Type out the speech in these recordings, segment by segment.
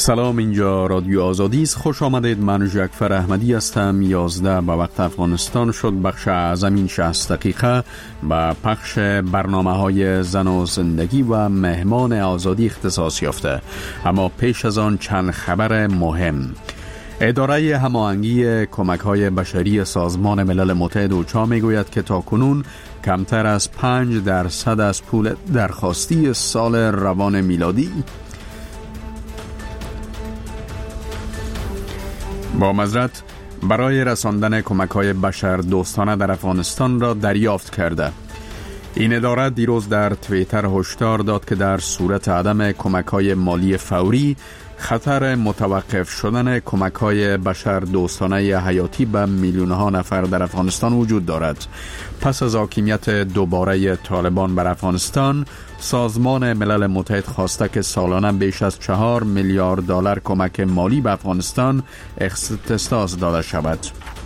سلام، اینجا رادیو آزادی است. خوش آمدید. من جعفر احمدی هستم. 11 به وقت افغانستان شد. بخش اعظم این 60 دقیقه به پخش برنامه‌های زن و زندگی و مهمان آزادی اختصاص یافته. اما پیش از آن چند خبر مهم. اداره هماهنگی کمک‌های بشری سازمان ملل متحد اوچا میگوید که تاکنون کمتر از 5% از پول درخواستی سال روان میلادی با معذرت برای رساندن کمک‌های بشر دوستانه در افغانستان را دریافت کرده. این اداره دیروز در توییتر هشدار داد که در صورت عدم کمک‌های مالی فوری خطر متوقف شدن کمک‌های بشر دوستانه حیاتی به میلیون‌ها نفر در افغانستان وجود دارد. پس از حاکمیت دوباره طالبان بر افغانستان، سازمان ملل متحد خواسته که سالانه بیش از 4 میلیارد دلار کمک مالی به افغانستان اختصاص داده شود.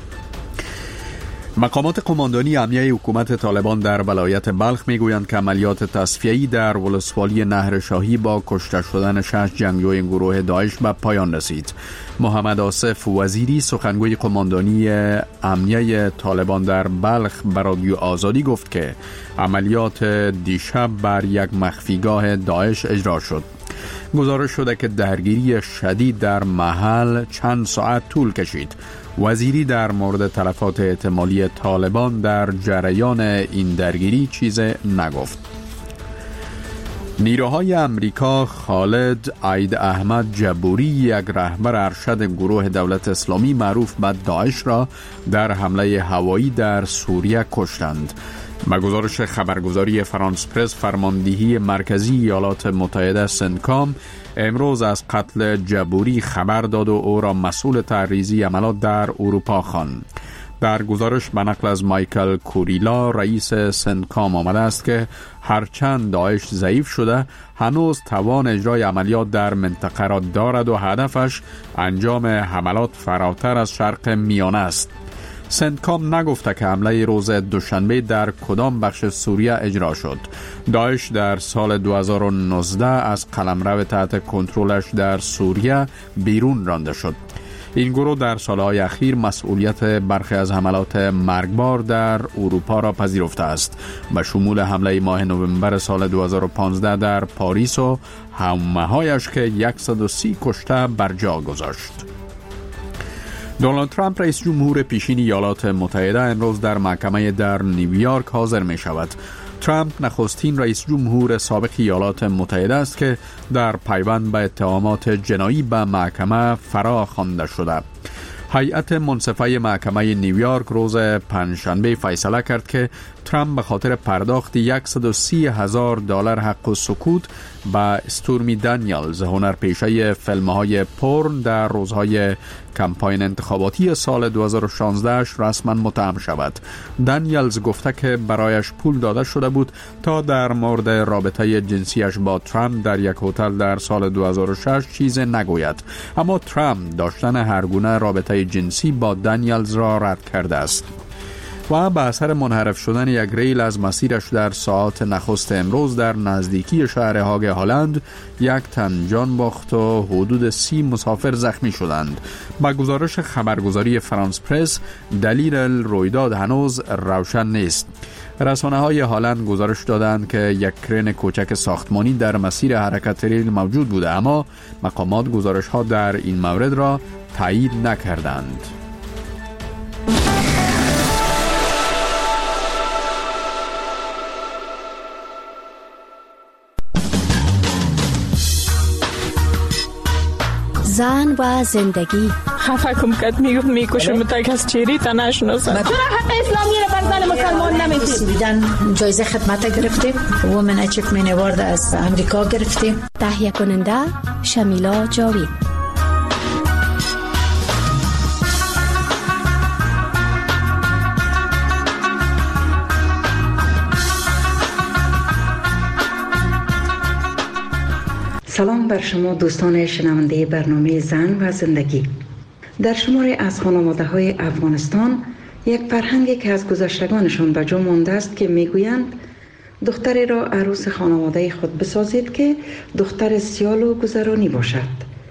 مقامات قماندانی امنیه حکومت طالبان در ولایت بلخ میگویند که عملیات تصفیه‌ای در ولسوالی نهر شاهی با کشته شدن 6 جنگجوی گروه داعش به پایان رسید. محمد آصف وزیری سخنگوی قماندانی امنیه طالبان در بلخ به رادیو آزادی گفت که عملیات دیشب بر یک مخفیگاه داعش اجرا شد. گزارش شده که درگیری شدید در محل چند ساعت طول کشید. وزیری در مورد تلفات احتمالی طالبان در جریان این درگیری چیز نگفت. نیروهای امریکا خالد عید احمد جبوری، یک رهبر ارشد گروه دولت اسلامی معروف به داعش، را در حمله هوایی در سوریه کشتند. با گزارش خبرگزاری فرانس پرس، فرماندهی مرکزی ایالات متحده سنتکام امروز از قتل جبوری خبر داد و او را مسئول تعریضی عملات در اروپا خواند. در گزارش به نقل از مایکل کوریلا، رئیس سنتکام، آمده است که هرچند داعش ضعیف شده، هنوز توان اجرای عملیات در منطقه را دارد و هدفش انجام حملات فراتر از شرق میانه است. سنتکام نگفته که حمله روز دوشنبه در کدام بخش سوریه اجرا شد. داعش در سال 2019 از قلمرو تحت کنترلش در سوریه بیرون رانده شد. این گروه در سالهای اخیر مسئولیت برخی از حملات مرگبار در اروپا را پذیرفته است، به شمول حمله ماه نوامبر سال 2015 در پاریس و حمله‌هایش که 130 کشته بر جا گذاشت. دونالد ترامپ رئیس جمهور پیشین ایالات متحده امروز در محکمه در نیویورک حاضر می شود. ترامپ نخستین رئیس جمهور سابق ایالات متحده است که در پیوند به اتهامات جنایی به محکمه فرا خوانده شده. هیئت منصفه محکمه نیویورک روز پنجشنبه فیصله کرد که ترامپ به خاطر پرداخت $130,000 حق سکوت به استورمی دانیلز، هنرپیشه فیلم‌های پورن، در روزهای کمپاین انتخاباتی سال 2016 رسما متهم شود. دانیلز گفته که برایش پول داده شده بود تا در مورد رابطه جنسیش با ترامپ در یک هتل در سال 2006 چیز نگوید، اما ترامپ داشتن هر گونه رابطه جنسی با دانیلز را رد کرده است. و به اثر منحرف شدن یک ریل از مسیرش در ساعات نخست امروز در نزدیکی شهر هاگ هلند، 1 تن جان باخت و حدود 30 مسافر زخمی شدند. با گزارش خبرگزاری فرانس پرس، دلیل رویداد هنوز روشن نیست. رسانه‌های هلند گزارش دادند که یک کرن کوچک ساختمانی در مسیر حرکت ریل موجود بوده، اما مقامات گزارش‌ها در این مورد را تایید نکردند. زن و زندگی. خفه کم کت میکشم تا کس چیری تا نشناسم. چرا حق اسلامی را بر زن مسلمان نمیدید؟ جایزه خدمت گرفتیم. وومن اچیومنت اوارد از امریکا گرفتیم. تهیه کننده شمیلا جاوید. سلام بر شما دوستان شنونده برنامه زن و زندگی. در شماری از خانواده‌های افغانستان یک فرهنگی که از گذشتگانشان به جا مانده است که میگویند دختری را عروس خانواده خود بسازید که دختر سیال و گذرانی باشد.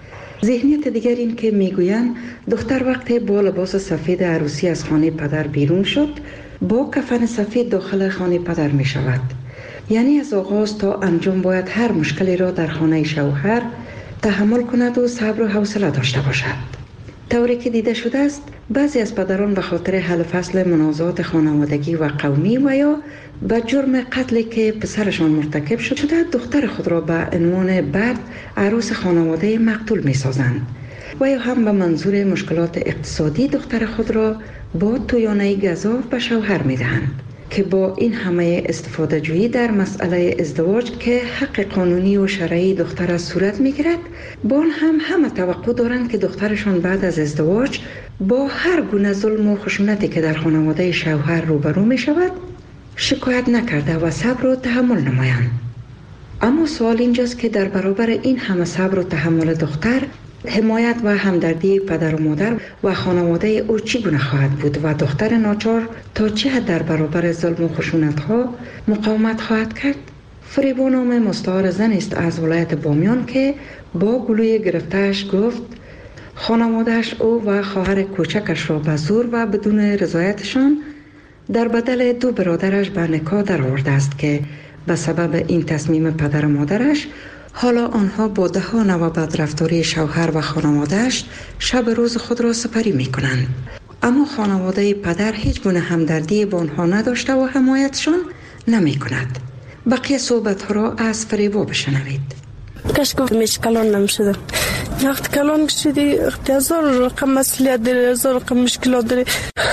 ذهنیت دیگر این که میگویند دختر وقتی با لباس سفید عروسی از خانه پدر بیرون شد با کفن سفید داخل خانه پدر می شود. یعنی از آغاز تا انجام باید هر مشکلی را در خانه شوهر تحمل کند و صبر و حوصله داشته باشد. طوری که دیده شده است بعضی از پدران به خاطر حل فصل منازعات خانوادگی و قومی و یا به جرم قتلی که پسرشان مرتکب شده دختر خود را به عنوان برد عروس خانواده مقتول می سازند و یا هم به منظور مشکلات اقتصادی دختر خود را با تویانه گزاف به شوهر می دهند که با این همه استفاده جویی در مسئله ازدواج که حق قانونی و شرعی دختر از صورت می گیرد با آن هم همه توقع دارند که دخترشان بعد از ازدواج با هر گونه ظلم و خشونتی که در خانواده شوهر روبرو می شود شکایت نکرده و صبر و تحمل نمایند. اما سوال اینجاست که در برابر این همه صبر و تحمل دختر حمایت و همدردی پدر و مادر و خانواده او چگونه خواهد بود و دختر ناچار تا چه حد در برابر ظلم و خشونت ها مقاومت خواهد کرد؟ فریبا نام مستعار زن است از ولایت بامیان که با گلوی گرفتهش گفت خانوادهش او و خواهر کوچکش را به زور و بدون رضایتشان در بدل دو برادرش به نکاح درآورده است که به سبب این تصمیم پدر و مادرش حالا آنها با دهان و بدرفتاری شوهر و خانوادهش شب روز خود را سپری می کنند. اما خانواده پدر هیچ گونه همدردی با آنها نداشته و حمایتشان نمی کند. بقیه صحبت ها را از فریبا بشنوید. کاش گفتمش کلان نمیشدم. وقت کلان شدی هزار رقم مسئولیت داری، هزار رقم مشکلات داری.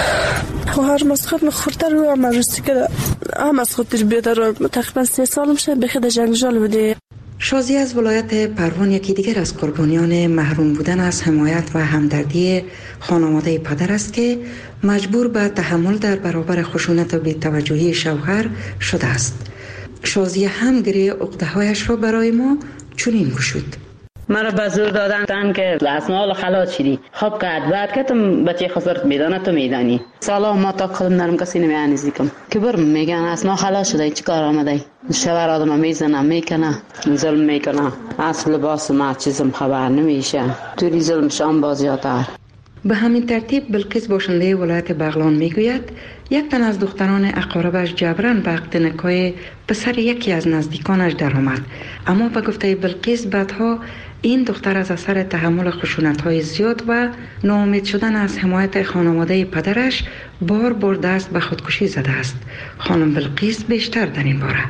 هر مسخره خورتر رو هم رسی کرده. هم از خودش بیادر تقریبا 3 سال میشه به خود جنگجال بوده. شازی از ولایت پروان یکی دیگر از قربانیان محروم بودن از حمایت و همدردی خانواده پدر است که مجبور به تحمل در برابر خشونت و بی‌توجهی شوهر شده است. شازی هم گریه عقده‌هایش را برای ما چنین گشود. مرا به زور دادن که از مال خلاص شدی. خب کرد بعد که تو بچه خسرت میدانه تو میدانی. سالا ما تا خودم نرم کسی نمیانیزی کم که برم میگن از ما خلاص شده چی کار آمده شوهر آدم میزنه میکنه ظلم میکنه از لباس ما چیزم خبر نمیشه توی ظلم شام بازیاتر. به همین ترتیب بلقیس باشنده ولایت بغلان میگوید یک تن از دختران اقاربش جبران به عقد نکاح پسر یکی از نزدیکانش درآمد، اما به گفته بلقیس بعدها این دختر از اثر تحمل خشونت‌های زیاد و ناامید شدن از حمایت خانواده پدرش بار دست به خودکشی زده است. خانم بلقیس بیشتر در این باره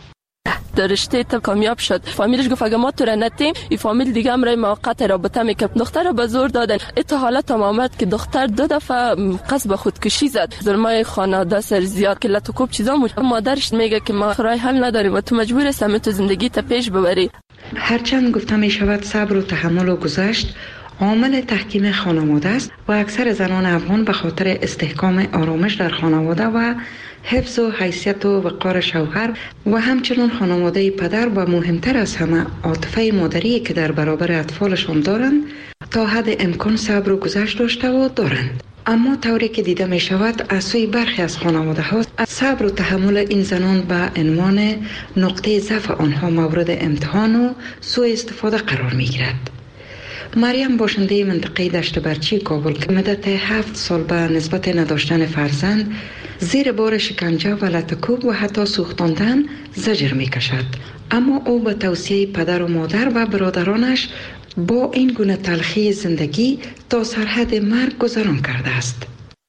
در رشته تا کامیاب شد. فامیلش گفت اگه ما تو را نتیم این فامیل دیگه هم رای موقت رابطه میکرد. دختر را به زور دادن. تا حالت هم آمد که دختر 2 دفعه قصد به خودکشی زد. ظلمای خانواده سر زیاد که لطو کوب چیزا مادرش میگه که ما رای حل نداریم و تو مجبور هستی تو زندگی تا پیش ببری. هرچند گفته می شود صبر و تحمل و گذشت عامل تحکیم خانواده است و اکثر زنان افغان به خاطر استحکام آرامش در خانواده و حفظ و حیثیت و وقار شوهر و همچنین خانواده پدر و مهمتر از همه عاطفه مادری که در برابر اطفالشان دارند تا حد امکان صبر و گذشت داشته و دارند. اما طوری که دیده می شود از سوی برخی از خانواده ها از صبر و تحمل این زنان به عنوان نقطه ضعف آنها مورد امتحان و سوء استفاده قرار می گیرد. مریم باشنده منطقه دشت برچی کابل که مدت 7 سال به نسبت نداشتن فرزند زیر بار شکنجه و لطکوب و حتی سوختاندن زجر می کشد، اما او به توصیه پدر و مادر و برادرانش با این گونه تلخی زندگی تا سرحد مرگ گذران کرده است.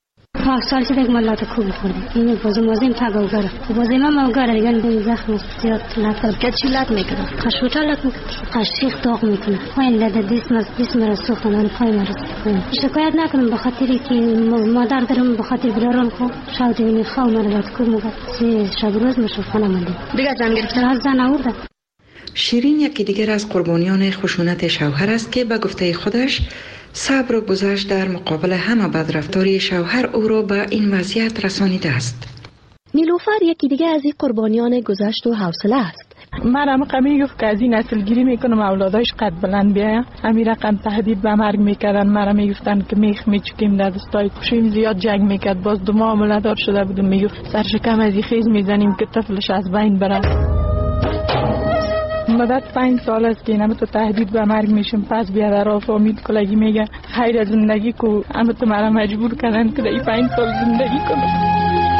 7 سال شده که من لطکوب خوردم. این بازم تگاوگره. بازم موگره دیگه زخم زیاد لطکوب که چی لط میکنه؟ خشوتا لط میکنه. خشیخ داغ میکنه. پایین لده دیسم را سوختن پای مرا. شکایت نکنم به خاطری که مادر دارم به خاطر برارم خو شاید این خو مرا لطکوب میکنه. شب روز میشه خانه مونده. دیگه جان گرفتن از زن آورده. شیرین یکی دیگر از قربانیان خشونت شوهر است که به گفته خودش صبر و گذشت در مقابل همه بدرفتاری شوهر او را به این وضعیت رسانیده است. نیلوفر یکی دیگر از این قربانیان گذشت و حوصله است. مرا قمی گفت که از این نسل گیری میکنم اولاداش قد بلند بیایم. همین رقم تهدید به مرگ میکردن. مرا میگفتن که میخ میچکیم در دستای کشیم زیاد جنگ میکرد. باز 2 ماه مولدار شده بودم میگفت سرشکم از این خیز میزنیم که طفلش از بین بره. مدت 5 سال است که اینم تو تهدید به مرگ میشم. پس بیادر و فامیل کلگی میگه خیر زندگی کو، اما تو مرا مجبور کردن که این 5 سال زندگی کنم.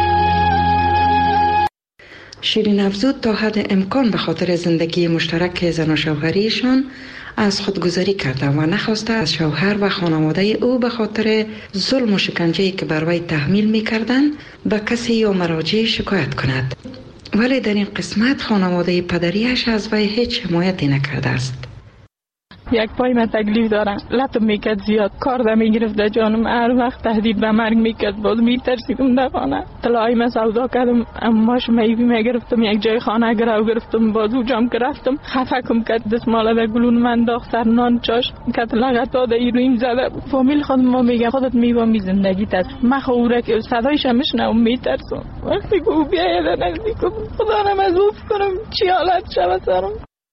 شیرین افزود تا حد امکان به خاطر زندگی مشترک زن و شوهریشان از خودگذری کرده و نخواسته از شوهر و خانواده او به خاطر ظلم و شکنجه‌ای که بر وی تحمیل می‌کردند به کسی یا مراجع شکایت کند. ولی در این قسمت خانواده پدریش از وی هیچ حمایتی نکرده است. یک پای من تکلیف دارم، لطم میکرد زیاد، کار میگرفت در جانم، هر وقت تهدید به مرگ میکرد. باز میترسیدم در خانه. طلای من سودا کردم، اماش میوی میگرفتم، یک جای خانه گرو گرفتم، باز او جام که رفتم خفکم کرد، دستماله به گلون من داخت، سر نان چاش کت لغتا در ایرویم زده. فامیل خودم ما میگه خودت میوامی زندگیت است، مخوره که صدایش همشنم میترسم. وقتی که او بیاید نزدیکم خدا نمزوف کنم چی حالت شود سرم.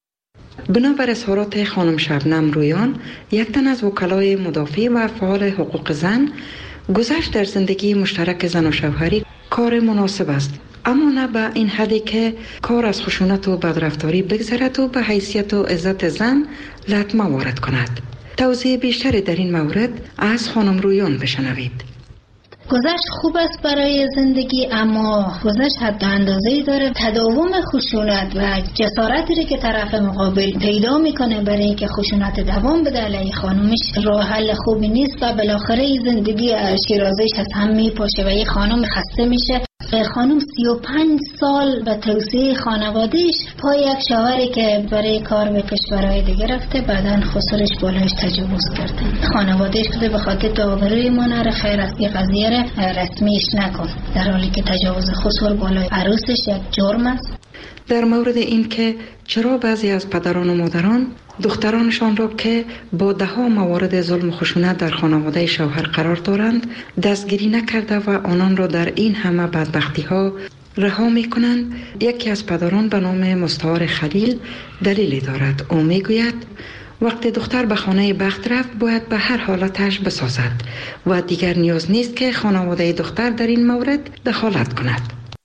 بنابر اظهارات خانم شبنم رویان، یک تن از وکلای مدافع و فعال حقوق زن، گذشت در زندگی مشترک زن و شوهری کار مناسب است، اما نه به این حدی که کار از خشونت و بدرفتاری بگذرد و به حیثیت و عزت زن لطمه وارد کند. توضیح بیشتری در این مورد از خانم رویان بشنوید. گذشت خوب است برای زندگی، اما گذشت حد اندازه‌ای داره. تداوم خشونت و جسارتی که طرف مقابل پیدا میکنه برای اینکه خشونت دوام بده علیه خانومش راه حل خوبی نیست و بالاخره زندگی شیرازه‌اش از هم میپاشه و یه خانم خسته میشه. خانم 35 سال به توسعه خانوادهش پای یک شوهری که برای کار به کشورهای دیگه رفته، بعدن خسرش بالایش تجاوز کرده. خانوادهش بوده به خاطر داوری ما نره خیر است یه قضیه را رسمیش نکن، در حالی که تجاوز خسر بالای عروسش یک جرم است. در مورد این که چرا بعضی از پدران و مادران دخترانشان را که با ده‌ها موارد ظلم و خشونت در خانواده شوهر قرار دارند دستگیری نکرده و آنان را در این همه بدبختی ها رها می کنند، یکی از پدران به نام مستعار خلیل دلیلی دارد. او می گوید وقتی دختر به خانه بخت رفت باید به هر حالتش بسازد و دیگر نیاز نیست که خانواده دختر در این مورد دخالت کند.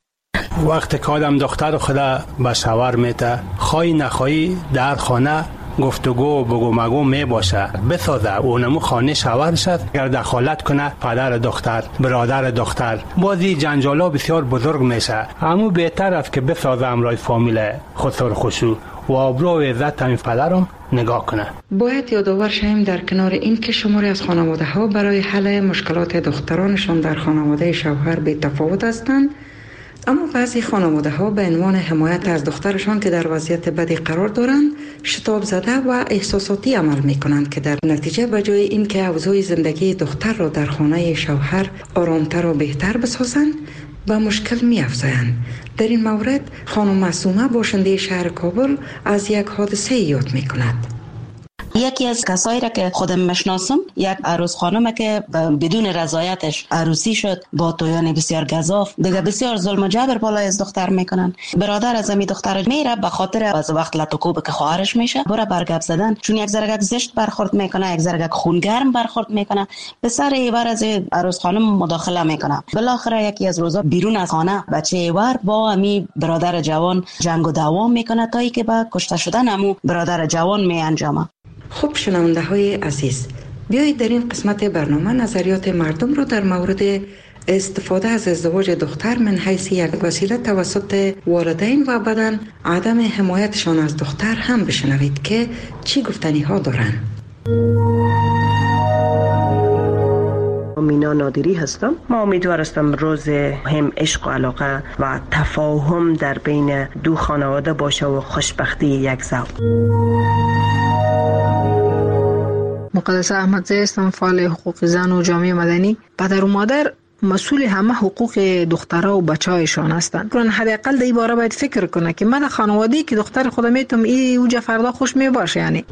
وقتی که آدم دختر خدا به شوهر میته، خواهی نخواهی در خانه گفتگو بگو مگو می باشه، بسازه اونمو خانه شوهر شد. اگر دخالت کنه پدر دختر، برادر دختر، بازی جنجالا بسیار بزرگ میشه. اما بهتر است که بسازه امرای فامیل خسر خوشو و آبرو و عزت همین پدرم نگاه کنه. باید یادآور شویم در کنار این که شماری از خانواده ها برای حل مشکلات دخترانشان در خانواده شوهر بی تفاوت هستند، اما بعضی خانواده ها به عنوان حمایت از دخترشان که در وضعیت بدی قرار دارند شتاب زده و احساساتی عمل می کنند که در نتیجه به جای اینکه اوضاع زندگی دختر را در خانه شوهر آرامتر و بهتر بسازند به مشکل می افزایند. در این مورد خانم معصومه باشنده شهر کابل از یک حادثه یاد می کند. یکی از کسایی را که خودم میشناسم یک عروس خانمه که بدون رضایتش عروسی شد با تویان بسیار گزاف، دیگه بسیار ظلم و جبر بالای از دختر میکنن. برادر از امی دختر میره به خاطر از وقت لطوکوب که خواهرش میشه بره برگب زدن، چون یک زرگک زشت برخورد میکنه، یک زرگک خونگرم برخورد میکنه، به سر ایور از عروس خانم مداخله میکنه. بالاخره یکی از روزا بیرون از خانه بچه ایور با امی برادر جوان جنگ و دعوا میکنه تا اینکه به کشته شدن امو برادر جوان میانجامه. خوب شنونده های عزیز، بیایید در این قسمت برنامه نظریات مردم را در مورد استفاده از ازدواج دختر من حیث یک وسیله توسط والدین و بعداً عدم حمایتشان از دختر هم بشنوید که چی گفتنی ها دارند. مینا نادری هستم. ما امیدوار هستم روز هم عشق و علاقه و تفاهم در بین دو خانواده باشه و خوشبختی یک زوج. مقدسه احمدزی هستم، فعال حقوق زن و جامعه مدنی. پدر و مادر مسئول همه حقوق دخترها و بچه‌هایشان هستند. چون حداقل در این باره باید فکر کنه که من خانواده‌ای که دختر خودم میتونم این اوج فردا خوش میباشه. یعنی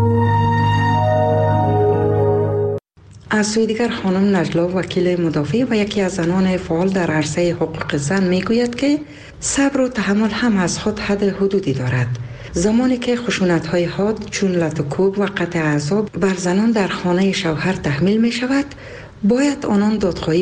از سوی دیگر خانم نجلا وکیل مدافع و یکی از زنان فعال در عرصه حقوق زن میگوید که صبر و تحمل هم از خود حد حدودی دارد. زمانی که خشونت‌های حاد چون لطوکوب و قطع اعصاب بر زنان در خانه شوهر تحمیل می شود، باید آنان دادخواهی